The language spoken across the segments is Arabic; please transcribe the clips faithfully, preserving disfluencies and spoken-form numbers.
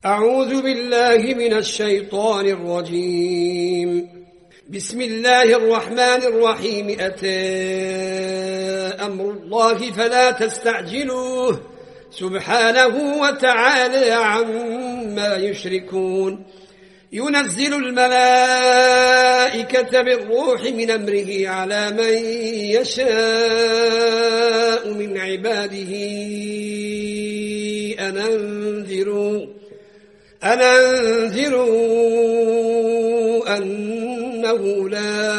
أعوذ بالله من الشيطان الرجيم. بسم الله الرحمن الرحيم. أتى أمر الله فلا تستعجلوه سبحانه وتعالى عما يشركون. ينزل الملائكة بالروح من أمره على من يشاء من عباده أن أنذروا أن أنذروا أنه لا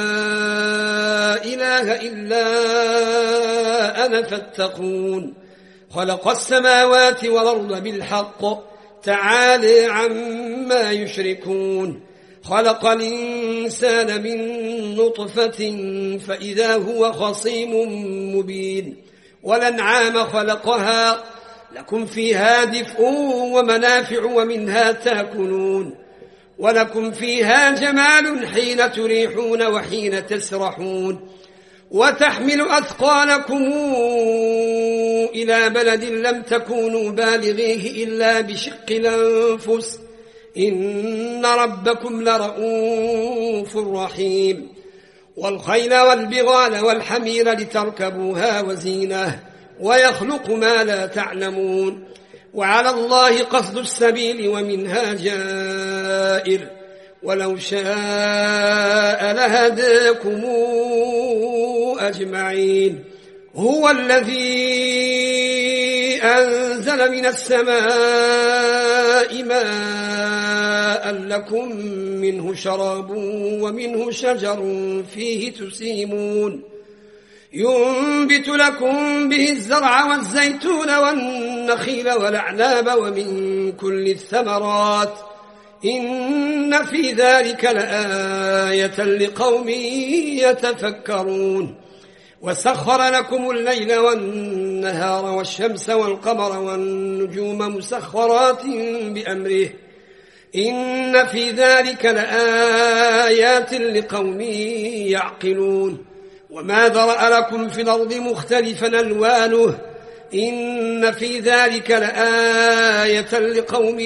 إله إلا أنا فاتقون. خلق السماوات والأرض بالحق تعالى عما يشركون. خلق الإنسان من نطفة فإذا هو خصيم مبين. والأنعام خلقها لكم فيها دفء ومنافع ومنها تأكلون. ولكم فيها جمال حين تريحون وحين تسرحون. وتحمل أثقالكم إلى بلد لم تكونوا بالغيه إلا بشق الأنفس إن ربكم لرؤوف رحيم. والخيل والبغال والحمير لتركبوها وزينه ويخلق ما لا تعلمون. وعلى الله قصد السبيل ومنها جائر ولو شاء لهداكم أجمعين. هو الذي أنزل من السماء ماء لكم منه شراب ومنه شجر فيه تسيمون. ينبت لكم به الزرع والزيتون والنخيل والأعناب ومن كل الثمرات إن في ذلك لآية لقوم يتفكرون. وسخر لكم الليل والنهار والشمس والقمر والنجوم مسخرات بأمره إن في ذلك لآيات لقوم يعقلون. وما ذرأ لكم في الأرض مختلفا ألوانه إن في ذلك لآية لقوم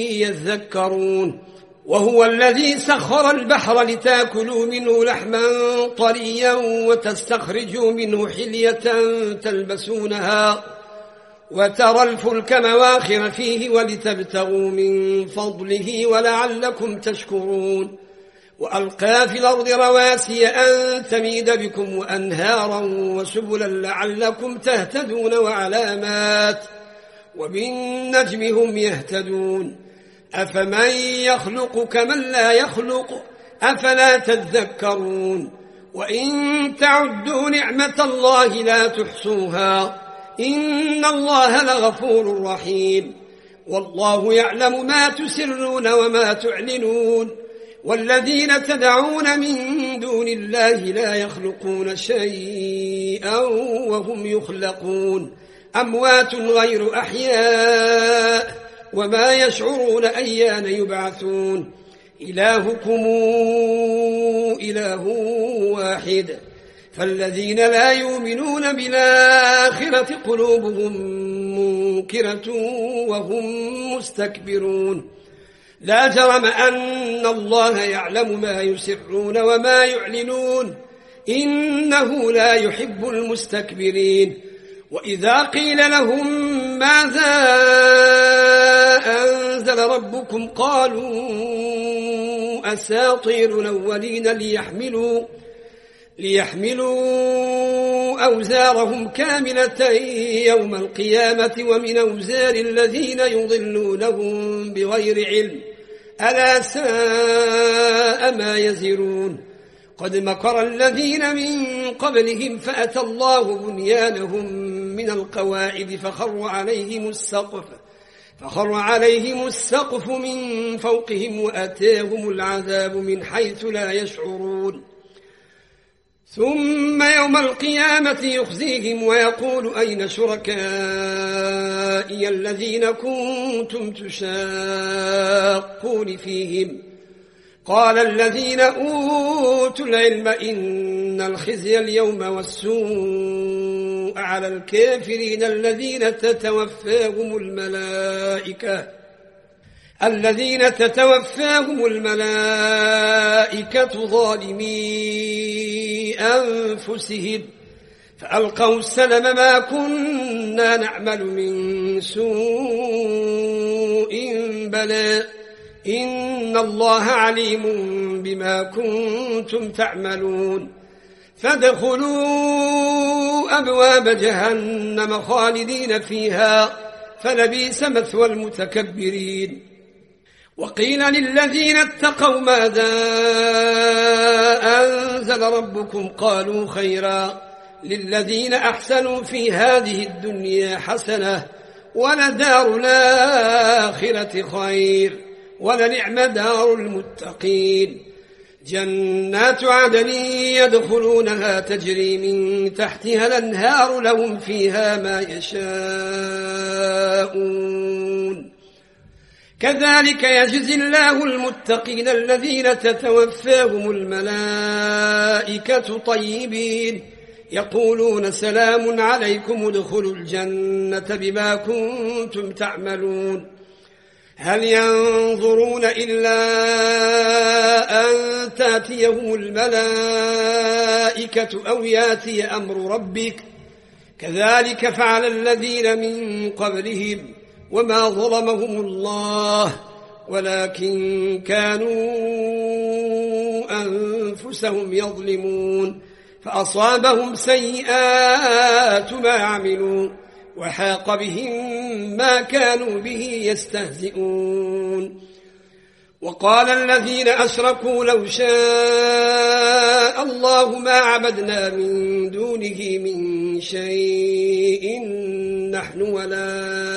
يذكرون. وهو الذي سخر البحر لتاكلوا منه لحما طريا وتستخرجوا منه حلية تلبسونها وترى الفلك مواخر فيه ولتبتغوا من فضله ولعلكم تشكرون. وألقى في الأرض رواسي أن تميد بكم وأنهارا وسبلا لعلكم تهتدون وعلامات وبالنجم هم يهتدون. أفمن يخلق كمن لا يخلق أفلا تذكرون. وإن تعدوا نعمة الله لا تحصوها إن الله لغفور رحيم. والله يعلم ما تسرون وما تعلنون. والذين تدعون من دون الله لا يخلقون شيئا وهم يخلقون أموات غير أحياء وما يشعرون أيان يبعثون. إلهكم إله واحد فالذين لا يؤمنون بالآخرة قلوبهم منكرة وهم مستكبرون. لا جرم أن الله يعلم ما يسرون وما يعلنون إنه لا يحب المستكبرين. وإذا قيل لهم ماذا أنزل ربكم قالوا أساطير الأولين ليحملوا, ليحملوا أوزارهم كاملة يوم القيامة ومن أوزار الذين يضلونهم بغير علم ألا ساء ما يزرون. قد مكر الذين من قبلهم فأتى الله بنيانهم من القواعد فخر عليهم السقف فخر عليهم السقف من فوقهم وأتاهم العذاب من حيث لا يشعرون. ثم يوم القيامة يخزيهم ويقول أين شركائي الذين كنتم تشاقون فيهم قال الذين أوتوا العلم إن الخزي اليوم والسوء على الكافرين الذين تتوفاهم الملائكة الذين تتوفاهم الملائكة ظالمي أنفسهم فألقوا السلم ما كنا نعمل من سوء بلى إن الله عليم بما كنتم تعملون فادخلوا أبواب جهنم خالدين فيها فلبئس مثوى المتكبرين وقيل للذين اتقوا ماذا أنزل ربكم قالوا خيرا للذين أحسنوا في هذه الدنيا حسنة ولدار الآخرة خير ولنعم دار المتقين جنات عدن يدخلونها تجري من تحتها الأنهار لهم فيها ما يشاءون كذلك يجزي الله المتقين الذين تتوفاهم الملائكة طيبين يقولون سلام عليكم ادخلوا الجنة بما كنتم تعملون هل ينظرون إلا أن تأتيهم الملائكة أو يأتي أمر ربك كذلك فعل الذين من قبلهم وما ظلمهم الله ولكن كانوا أنفسهم يظلمون فأصابهم سيئات ما عملوا وحاق بهم ما كانوا به يستهزئون وقال الذين أشركوا لو شاء الله ما عبدنا من دونه من شيء نحن ولا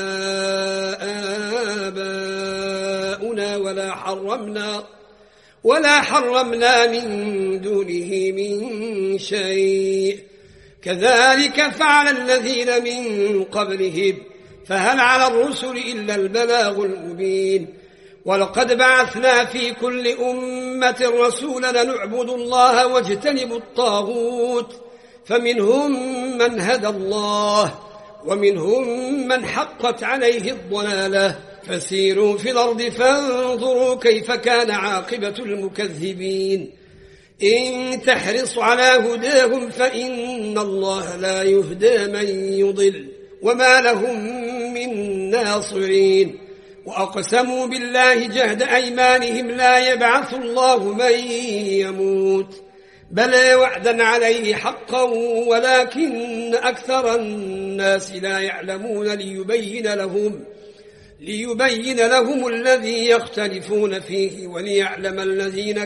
آباؤنا ولا حرمنا ولا حرمنا من دونه من شيء كذلك فعل الذين من قبلهم فهل على الرسل إلا البلاغ المبين ولقد بعثنا في كل أمة رسولا نعبد الله واجتنبوا الطاغوت فمنهم من هدى الله ومنهم من حقت عليه الضلالة فسيروا في الأرض فانظروا كيف كان عاقبة المكذبين إن تحرص على هداهم فإن الله لا يهدى من يضل وما لهم من ناصرين وأقسموا بالله جهد أيمانهم لا يبعث الله من يموت بلى وعدا عليه حقا ولكن أكثر الناس لا يعلمون ليبين لهم ليبين لهم الذي يختلفون فيه وليعلم الذين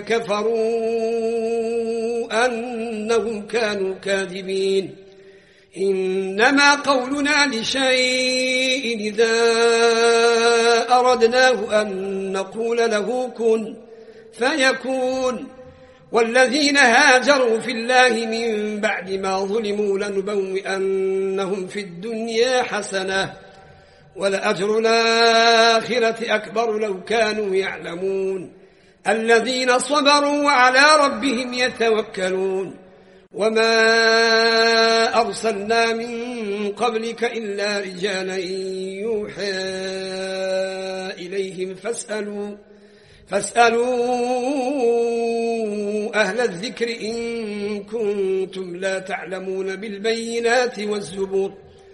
كفروا أنهم كانوا كاذبين إنما قولنا لشيء إذا أردناه أن نقول له كن فيكون والذين هاجروا في الله من بعد ما ظلموا لنبوئنهم في الدنيا حسنة ولأجر الآخرة أكبر لو كانوا يعلمون الذين صبروا وعلى ربهم يتوكلون وما أرسلنا من قبلك إلا رجالا يوحى إليهم فاسألوا فاسألوا أهل الذكر إن كنتم لا تعلمون بالبينات والزبور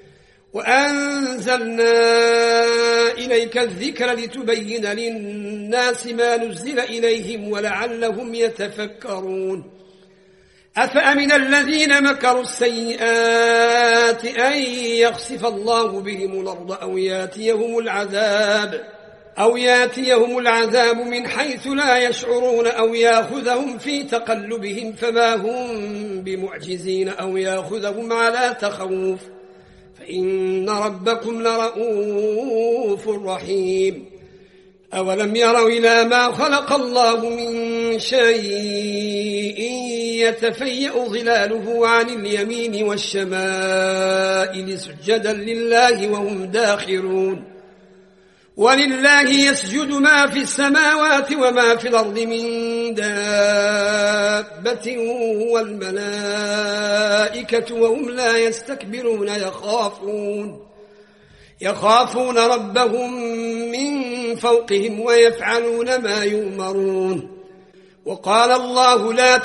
وأنزلنا إليك الذكر لتبين للناس ما نزل إليهم ولعلهم يتفكرون أفأمن الذين مكروا السيئات أن يخسف الله بهم الأرض أو ياتيهم العذاب أو ياتيهم العذاب من حيث لا يشعرون أو يأخذهم في تقلبهم فما هم بمعجزين أو يأخذهم على تخوف فإن ربكم لرؤوف رحيم أولم يروا إلى ما خلق الله من شيء يتفيأ ظلاله عن اليمين والشمائل سجدا لله وهم داخرون ولله يسجد ما في السماوات وما في الأرض من دابة والملائكة وهم لا يستكبرون يخافون يخافون ربهم من فوقهم ويفعلون ما يؤمرون. وقال الله لا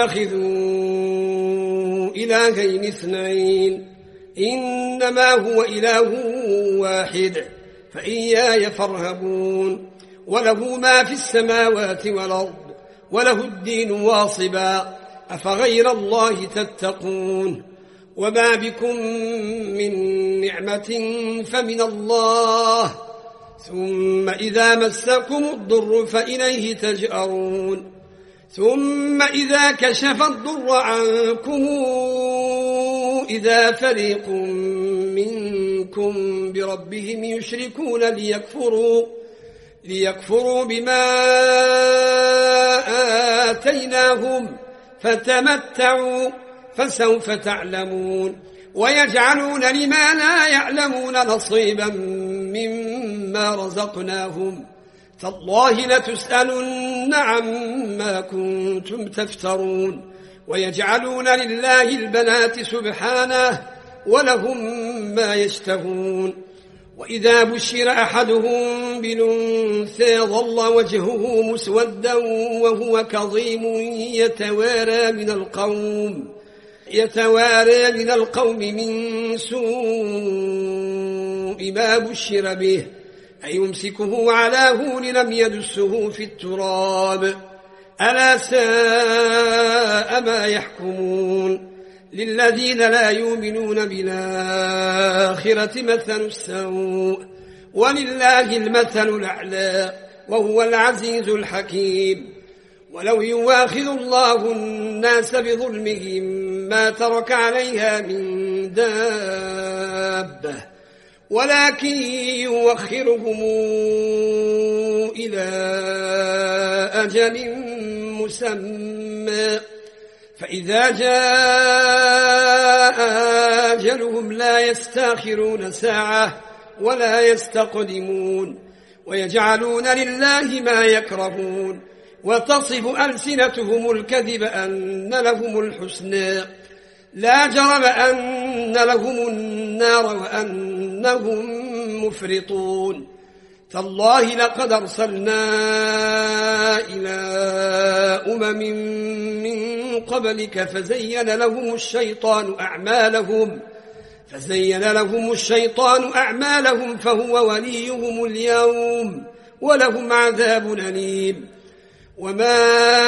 تتخذوا إلهين اثنين إنما هو إله واحد فإياي فارهبون. وله ما في السماوات والأرض وله الدين واصبا أفغير الله تتقون. وما بكم من نعمة فمن الله ثم إذا مسكم الضر فإليه تجأرون. ثم إذا كشف الضر عنكم إذا فريق منكم بربهم يشركون ليكفروا, ليكفروا بما آتيناهم فتمتعوا فسوف تعلمون. ويجعلون لما لا يعلمون نصيبا مما رزقناهم تالله لتسألن عما كنتم تفترون. ويجعلون لله البنات سبحانه ولهم ما يشتهون. وإذا بشر أحدهم بالأنثى ظل وجهه مسودا وهو كظيم يتوارى من القوم يتوارى من القوم من سوء ما بشر به أيمسكه على هون لم يدسه في التراب ألا ساء ما يحكمون. للذين لا يؤمنون بالآخرة مثل السوء ولله المثل الأعلى وهو العزيز الحكيم. ولو يواخذ الله الناس بظلمهم ما ترك عليها من دابة ولكن يوخرهم إلى أجل مسمى فإذا جاء أجلهم لا يستاخرون ساعة ولا يستقدمون. ويجعلون لله ما يكرهون وتصف ألسنتهم الكذب أن لهم الحسنى لا جرم أن لهم النار وأنهم مفرطون. تالله لقد أرسلنا إلى أمم من قبلك فزين لهم الشيطان أعمالهم فزين لهم الشيطان أعمالهم فهو وليهم اليوم ولهم عذاب أليم. وما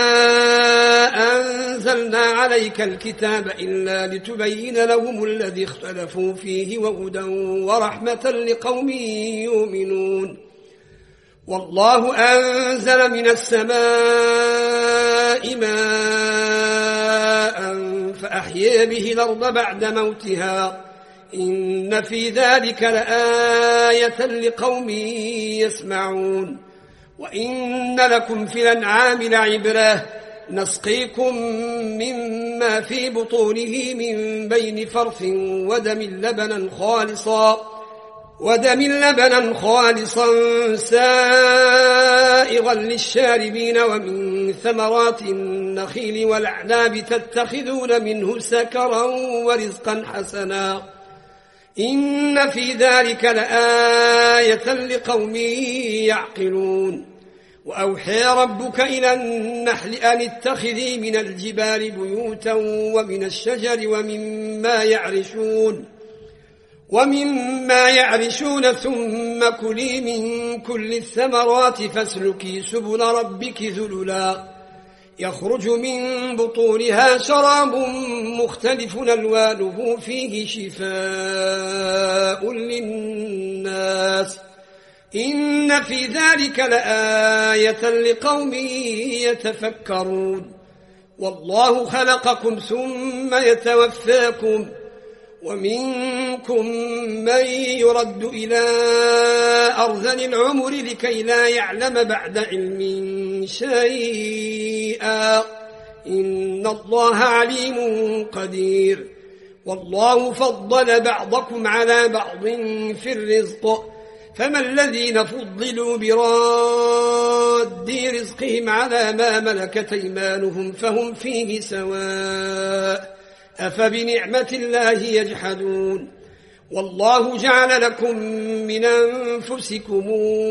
أنزلنا عليك الكتاب إلا لتبين لهم الذي اختلفوا فيه وهدى ورحمة لقوم يؤمنون. والله أنزل من السماء ماء فأحيا به الأرض بعد موتها إن في ذلك لآية لقوم يسمعون. وإن لكم في الأنعام لعبرة نسقيكم مما في بطونه من بين فرث ودم لبنا خالصا ودم لبنا خالصا سائغا للشاربين ومن ثمرات النخيل والأعناب تتخذون منه سكرا ورزقا حسنا إن في ذلك لآية لقوم يعقلون. وأوحى ربك إلى النحل أن اتخذي من الجبال بيوتا ومن الشجر ومما يعرشون ومما يعرشون ثم كلي من كل الثمرات فاسلكي سبل ربك ذللا يخرج من بطونها شراب مختلف ألوانه فيه شفاء للناس إن في ذلك لآية لقوم يتفكرون. والله خلقكم ثم يتوفاكم ومنكم من يرد إلى أرذل العمر لكي لا يعلم بعد علم شيئا إن الله عليم قدير. والله فضل بعضكم على بعض في الرزق فما الذين فضلوا براد رزقهم على ما ملكت أيمانهم فهم فيه سواء أفبنعمة الله يجحدون. والله جعل لكم من أنفسكم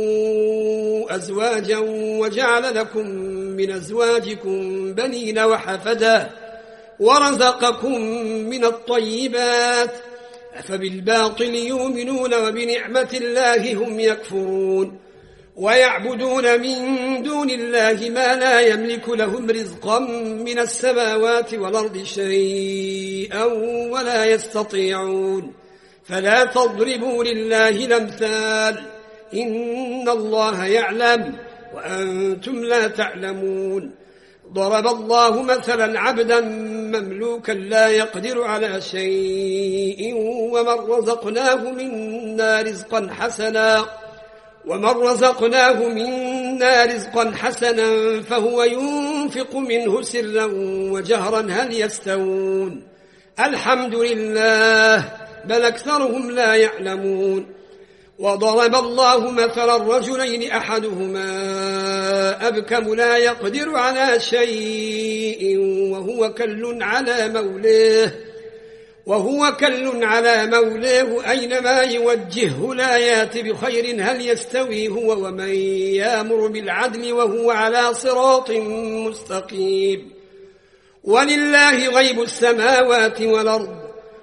أزواجا وجعل لكم من أزواجكم بنين وحفدا ورزقكم من الطيبات أفبالباطل يؤمنون وبنعمة الله هم يكفرون ويعبدون من دون الله ما لا يملك لهم رزقا من السماوات والأرض شيئا ولا يستطيعون فلا تضربوا لله الأمثال إن الله يعلم وأنتم لا تعلمون ضرب الله مثلا عبدا مملوكا لا يقدر على شيء ومن رزقناه منا رزقا حسنا ومن رزقناه منا رزقا حسنا فهو ينفق منه سرا وجهرا هل يستوون الحمد لله بل أكثرهم لا يعلمون وضرب الله مثلا الرجلين أحدهما أبكم لا يقدر على شيء وهو كل على مولاه وهو كل على مولاه أينما يوجهه لا يات بخير هل يستوي هو ومن يأمر بالعدل وهو على صراط مستقيم ولله غيب السماوات والأرض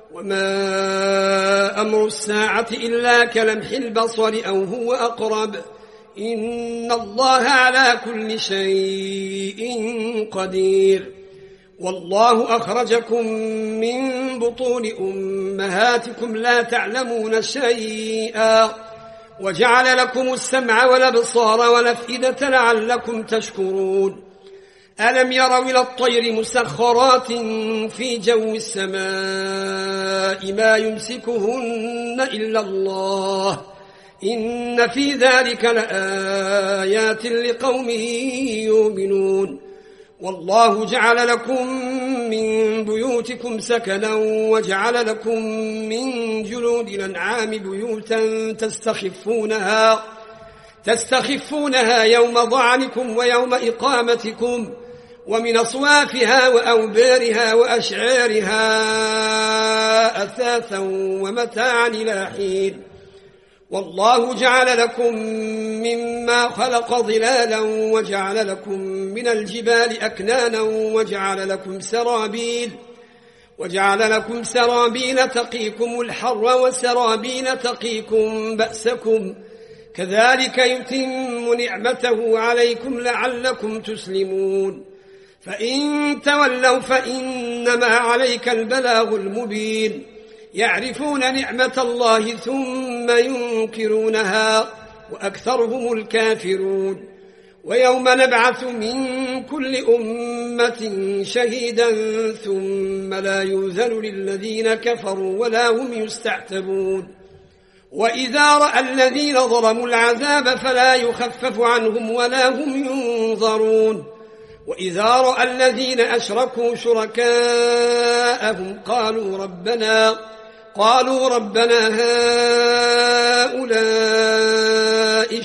وما أمر الساعة إلا كلمح البصر أو هو أقرب إن الله على كل شيء قدير والله أخرجكم من بطون أمهاتكم لا تعلمون شيئا وجعل لكم السمع والأبصار والأفئدة لعلكم تشكرون ألم يروا إلى الطير مسخرات في جو السماء ما يمسكهن إلا الله إن في ذلك لآيات لقوم يؤمنون والله جعل لكم من بيوتكم سكنا وجعل لكم من جلود الأنعام بيوتا تستخفونها تستخفونها يوم ضعنكم ويوم إقامتكم ومن أصوافها وأوبارها وأشعارها أثاثا ومتاعا إلى حين والله جعل لكم مما خلق ظلالا وجعل لكم من الجبال أكنانا وجعل لكم سرابيل وجعل لكم سرابيل تقيكم الحر وسرابيل تقيكم بأسكم كذلك يتم نعمته عليكم لعلكم تسلمون فإن تولوا فإنما عليك البلاغ المبين يعرفون نعمة الله ثم ينكرونها وأكثرهم الكافرون ويوم نبعث من كل أمة شهيدا ثم لا يؤذن للذين كفروا ولا هم يستعتبون وإذا رأى الذين ظلموا العذاب فلا يخفف عنهم ولا هم ينظرون وإذا رأى الذين أشركوا شركاءهم قالوا ربنا قالوا ربنا هؤلاء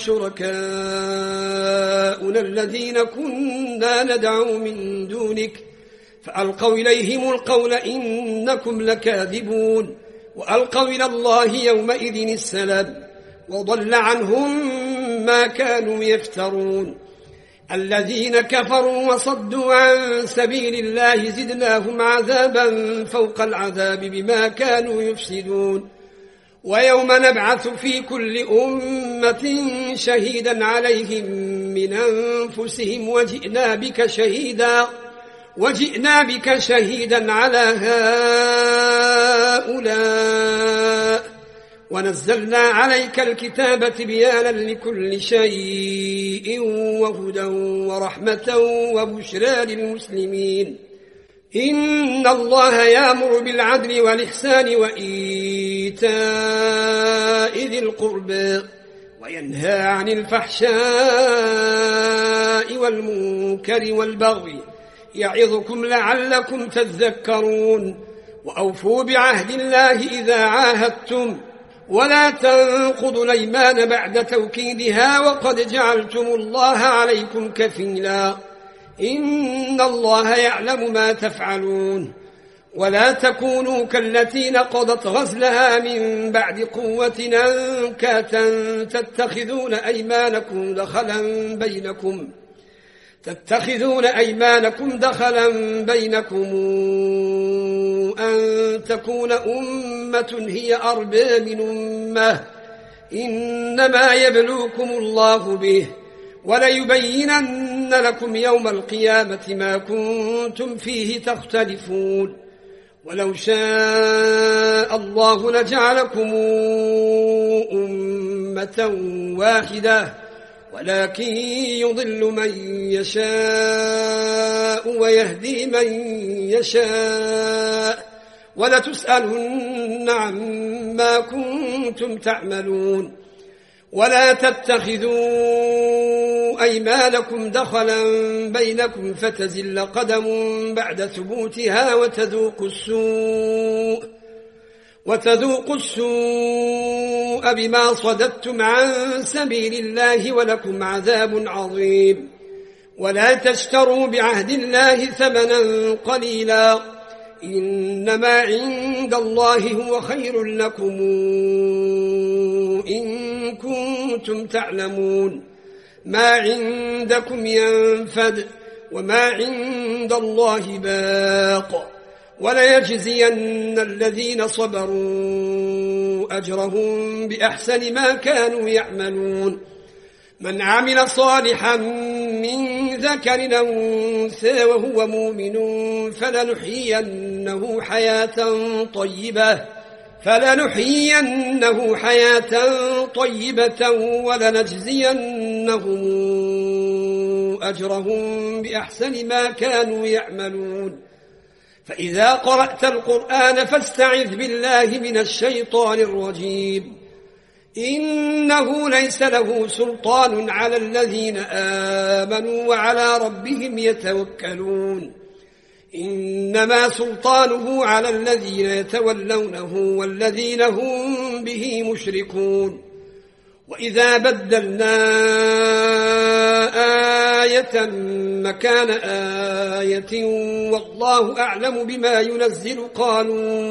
شركاؤنا الذين كنا ندعو من دونك فألقوا إليهم القول إنكم لكاذبون وألقوا إلى الله يومئذ السلام وضل عنهم ما كانوا يفترون الذين كفروا وصدوا عن سبيل الله زدناهم عذابا فوق العذاب بما كانوا يفسدون ويوم نبعث في كل أمة شهيدا عليهم من أنفسهم وجئنا بك شهيدا وجئنا بك شهيدا على هؤلاء ونزلنا عليك الكتاب بيانا لكل شيء وهدى ورحمة وبشرى للمسلمين إن الله يأمر بالعدل والإحسان وإيتاء ذي القربى وينهى عن الفحشاء والمنكر والبغي يعظكم لعلكم تذكرون وأوفوا بعهد الله إذا عاهدتم ولا تنقضوا الأيمان بعد توكيدها وقد جعلتم الله عليكم كفيلا إن الله يعلم ما تفعلون ولا تكونوا كالتي نقضت غزلها من بعد قوة أنكاثا تتخذون أيمانكم دخلا بينكم تتخذون أيمانكم دخلا بينكم أن تكون أمة هي أربى من أمة إنما يبلوكم الله به وليبينن لكم يوم القيامة ما كنتم فيه تختلفون ولو شاء الله لجعلكم أمة واحدة ولكن يضل من يشاء ويهدي من يشاء ولتسألن عما كنتم تعملون ولا تتخذوا أيمانكم دخلا بينكم فتزل قدم بعد ثبوتها وتذوقوا السوء وتذوقوا السوء بما صددتم عن سبيل الله ولكم عذاب عظيم ولا تشتروا بعهد الله ثمنا قليلا إنما عند الله هو خير لكم إن كنتم تعلمون ما عندكم ينفد وما عند الله باق وليجزين الذين صبروا أجرهم بأحسن ما كانوا يعملون من عمل صالحا من ذكر أو أنثى وهو مؤمن فلنحيينه حياة طيبة فلنحيينه حياة طيبة ولنجزينهم أجرهم بأحسن ما كانوا يعملون فإذا قرأت القرآن فاستعذ بالله من الشيطان الرجيم إنه ليس له سلطان على الذين آمنوا وعلى ربهم يتوكلون إنما سلطانه على الذين يتولونه والذين هم به مشركون وإذا بدلنا آية مكان آية والله أعلم بما ينزل قالوا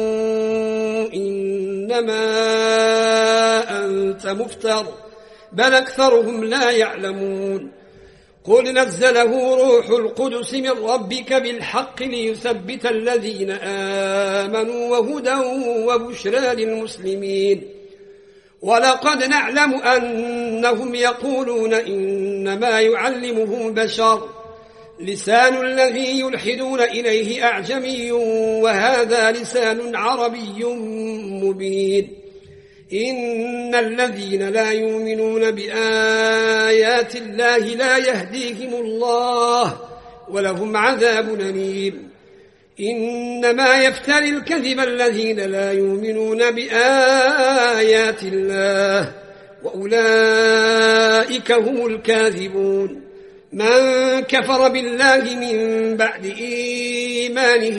إنما أنت مفتر بل أكثرهم لا يعلمون قل نزله روح القدس من ربك بالحق ليثبت الذين آمنوا وهدى وبشرى للمسلمين ولقد نعلم أنهم يقولون إنما يعلمه بشر لسان الذي يلحدون إليه أعجمي وهذا لسان عربي مبين إن الذين لا يؤمنون بآيات الله لا يهديهم الله ولهم عذاب أليم إنما يفتري الكذب الذين لا يؤمنون بآيات الله وأولئك هم الكاذبون من كفر بالله من بعد إيمانه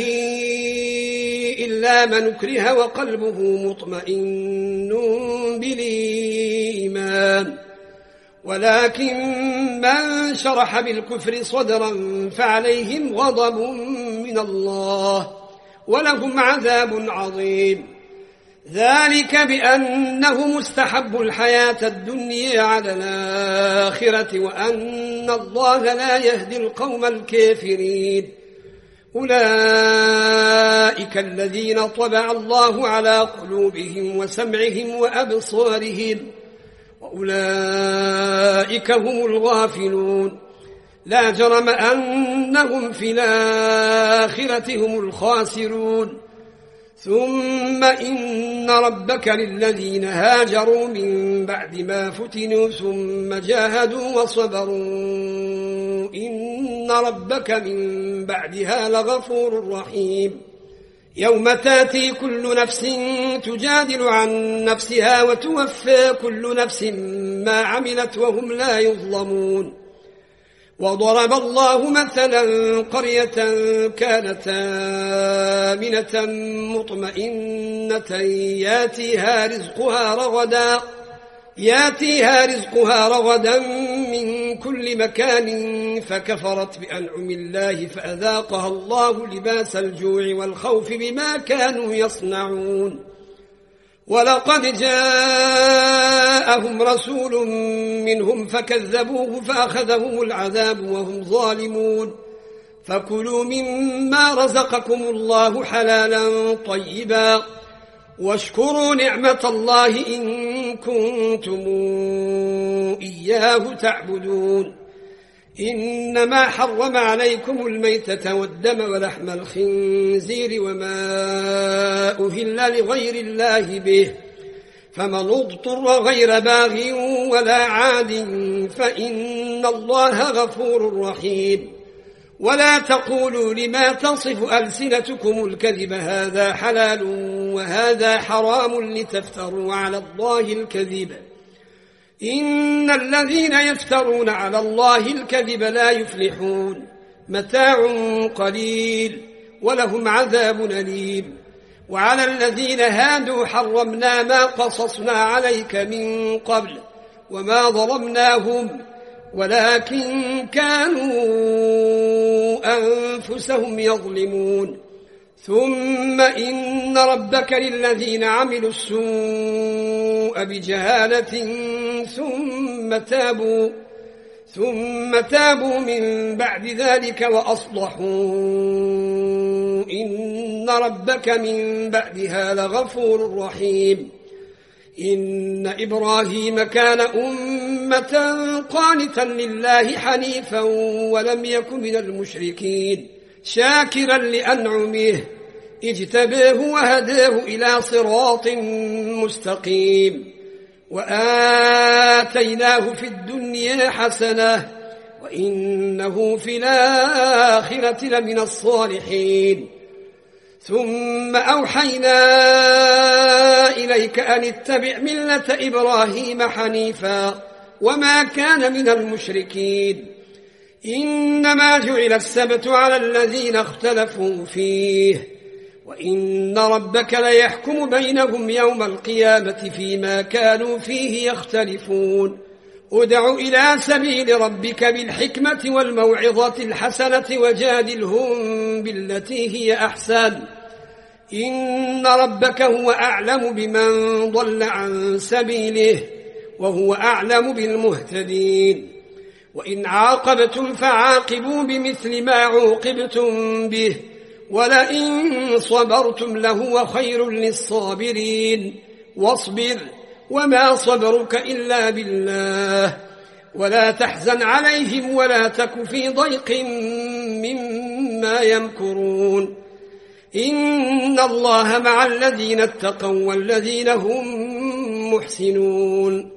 إلا من أكره وقلبه مطمئن بالإيمان ولكن من شرح بالكفر صدرا فعليهم غضب من الله ولهم عذاب عظيم ذلك بأنه مستحب الحياة الدنيا على الآخرة وأن الله لا يهدي القوم الكافرين أولئك الذين طبع الله على قلوبهم وسمعهم وأبصارهم وأولئك هم الغافلون لا جرم أنهم في الآخرة هم الخاسرون ثم إن ربك للذين هاجروا من بعد ما فتنوا ثم جاهدوا وصبروا إن ربك من بعدها لغفور رحيم يوم تاتي كل نفس تجادل عن نفسها وتوفى كل نفس ما عملت وهم لا يظلمون وضرب الله مثلا قرية كانت آمنة مطمئنة ياتيها رزقها رغدا ياتيها رزقها رغدا من كل مكان فكفرت بأنعم الله فأذاقها الله لباس الجوع والخوف بما كانوا يصنعون ولقد جاءهم رسول منهم فكذبوه فأخذهم العذاب وهم ظالمون فكلوا مما رزقكم الله حلالا طيبا واشكروا نعمة الله إن كنتم إياه تعبدون إنما حرم عليكم الميتة والدم ولحم الخنزير وما أهل لغير الله به فمن اضطر غير باغ ولا عاد فإن الله غفور رحيم ولا تقولوا لما تصف ألسنتكم الكذب هذا حلال وهذا حرام لتفتروا على الله الكذب إن الذين يفترون على الله الكذب لا يفلحون متاع قليل ولهم عذاب أليم وعلى الذين هادوا حرمنا ما قصصنا عليك من قبل وما ظلمناهم ولكن كانوا أنفسهم يظلمون ثم إن ربك للذين عملوا السوء بجهالة ثم تابوا ثم تابوا من بعد ذلك وأصلحوا إن ربك من بعدها لغفور رحيم إن إبراهيم كان أمة قانتا لله حنيفا ولم يكن من المشركين شاكرا لأنعمه اجتباه وهداه إلى صراط مستقيم وآتيناه في الدنيا حسنة وإنه في الآخرة لمن الصالحين ثم أوحينا إليك أن اتبع ملة إبراهيم حنيفا وما كان من المشركين إنما جعل السبت على الذين اختلفوا فيه وإن ربك ليحكم بينهم يوم القيامة فيما كانوا فيه يختلفون ادع إلى سبيل ربك بالحكمة والموعظة الحسنة وجادلهم بالتي هي أحسن إن ربك هو أعلم بمن ضل عن سبيله وهو أعلم بالمهتدين وإن عاقبتم فعاقبوا بمثل ما عوقبتم به ولئن صبرتم لهو خير للصابرين واصبر وما صبرك إلا بالله ولا تحزن عليهم ولا تك في ضيق مما يمكرون إن الله مع الذين اتقوا والذين هم محسنون